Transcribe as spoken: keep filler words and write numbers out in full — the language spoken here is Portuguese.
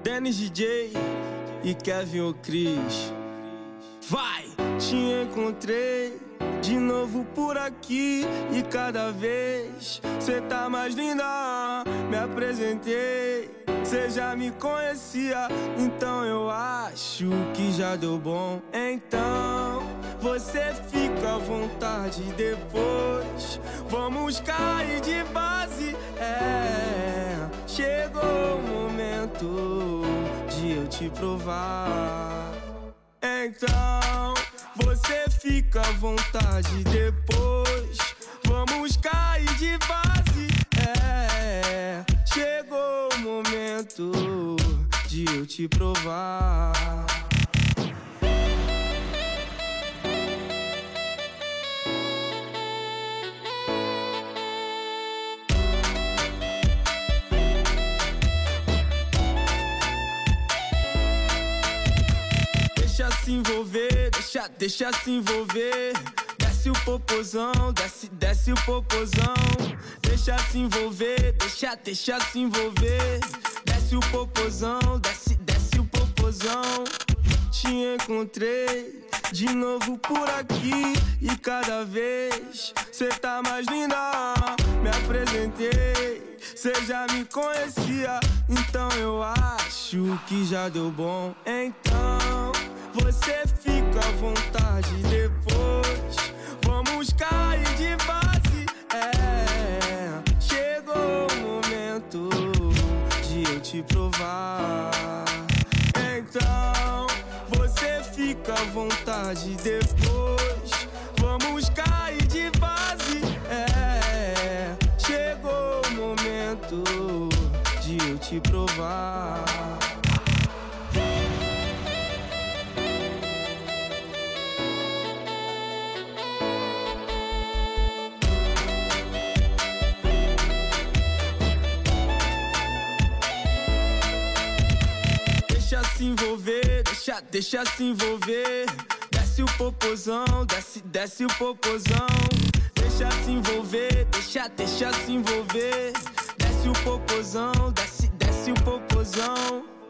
Dennis D J e Kevin o Cris. Vai! Te encontrei de novo por aqui e cada vez cê tá mais linda. Me apresentei, cê já me conhecia, então eu acho que já deu bom. Então você fica à vontade depois. Vamos cair de base, é. Chegou o momento de eu te provar. Então você fica à vontade depois. Vamos cair de base, é. Chegou o momento de eu te provar. Deixa se envolver, deixa, deixa se envolver. Desce o popozão, desce, desce o popozão. Deixa se envolver, deixa, deixa se envolver. Desce o popozão, desce, desce o popozão. Te encontrei de novo por aqui e cada vez cê tá mais linda. Me apresentei, cê já me conhecia, então eu acho que já deu bom. Então você fica à vontade depois. Vamos cair de base, é. Chegou o momento de eu te provar. Então você fica à vontade depois. Vamos cair de base, é. Chegou o momento de eu te provar. Deixa se envolver, deixa, deixa se envolver. Desce o popozão, desce, desce o popozão. Deixa se envolver, deixa, deixa se envolver. Desce o popozão, desce, desce o popozão.